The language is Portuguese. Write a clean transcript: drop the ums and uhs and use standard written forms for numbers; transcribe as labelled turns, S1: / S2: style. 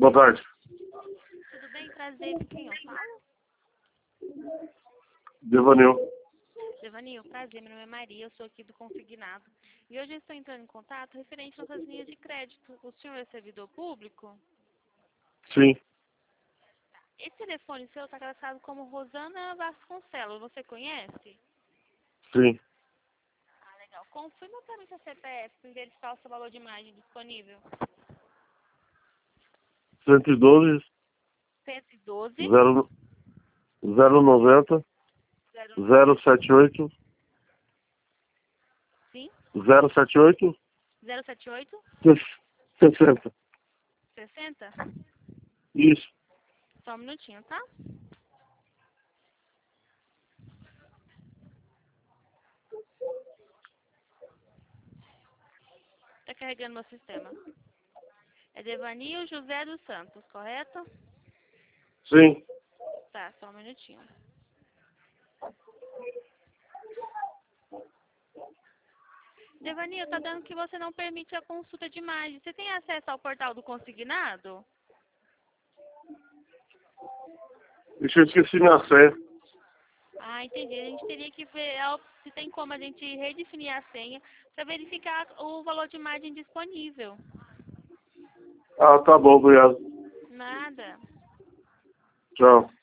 S1: Boa tarde.
S2: Tudo bem? Prazer, com quem eu falo?
S1: Devanil.
S2: Devanil, prazer, meu nome é Maria, eu sou aqui do Consignado. E hoje eu estou entrando em contato referente às nossas linhas de crédito. O senhor é servidor público?
S1: Sim.
S2: Esse telefone seu está cadastrado como Rosana Vasconcelos, você conhece?
S1: Sim.
S2: Ah, legal. Confirma para mim seu CPF para verificar o seu valor de imagem disponível.
S1: 112
S2: 112
S1: 090 078
S2: sim,
S1: 078
S2: 078
S1: 60.
S2: 60?
S1: Isso.
S2: Só um minutinho, tá? Tá carregando meu sistema. É Devanil José dos Santos, correto?
S1: Sim.
S2: Tá, só um minutinho. Devanil, tá dando que você não permite a consulta de imagem. Você tem acesso ao portal do Consignado?
S1: Deixa eu esqueci minha senha.
S2: Ah, entendi. A gente teria que ver se tem como a gente redefinir a senha para verificar o valor de imagem disponível.
S1: Ah, tá bom, obrigado.
S2: Nada.
S1: Tchau.